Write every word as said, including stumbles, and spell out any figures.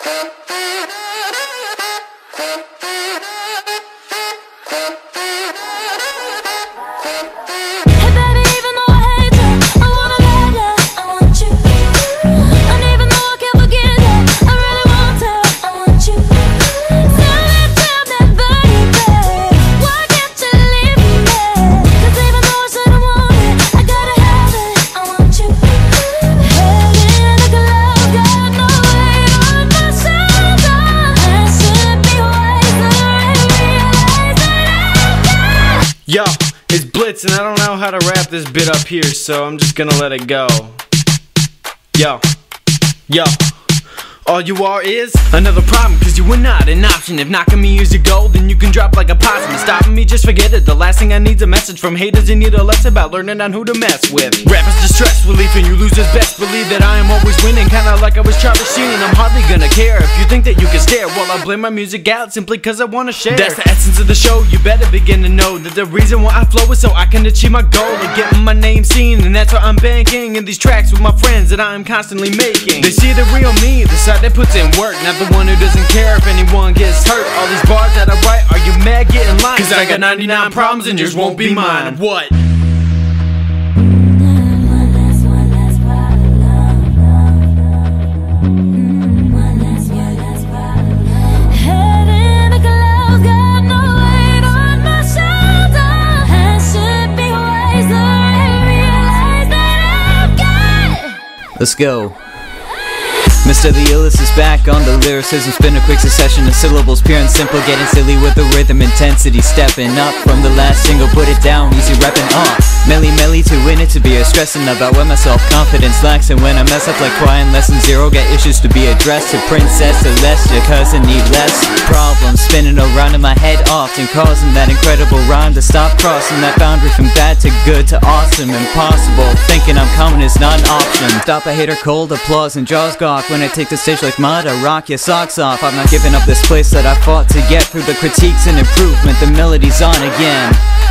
Yo, it's Blitz and I don't know how to wrap this bit up here, so I'm just gonna let it go. Yo, yo. All you are is another problem, cause you were not an option. If knocking me is your goal, then you can drop like a possum. Stopping me, just forget it. The last thing I need's a message from haters. You need a lesson about learning on who to mess with. Rappers distress relief and you lose his best. Believe that I am always winning, kinda like I was Charlie Sheen. And I'm hardly gonna care if you think that you can stare while I blame my music out simply cause I wanna share. That's the essence of the show. You better begin to know that the reason why I flow is so I can achieve my goal of getting my name seen. And that's why I'm banking in these tracks with my friends that I am constantly making. They see the real me, the side that puts in work, not the one who doesn't care if anyone gets hurt. All these bars that I write, are you mad getting line? Cause I got ninety-nine problems and yours won't be mine. What? Let's go. Mister The Illest is back on the lyricism, spin a quick succession of syllables, pure and simple, getting silly with the rhythm, intensity, stepping up from the last single, put it down, easy repping on. Melly melly to win it, to be a stressing about when my self-confidence lacks, and when I mess up like quiet lesson zero, get issues to be addressed to Princess Celestia, cause I need less problems, spinning around in my head often, causing that incredible rhyme to stop crossing that boundary from bad to good to awesome, impossible, thinking I'm coming is not an option. Stop a hater cold applause and jaws gawk when I take the stage like mud, I rock your socks off. I'm not giving up this place that I fought to get through the critiques and improvement. The melody's on again.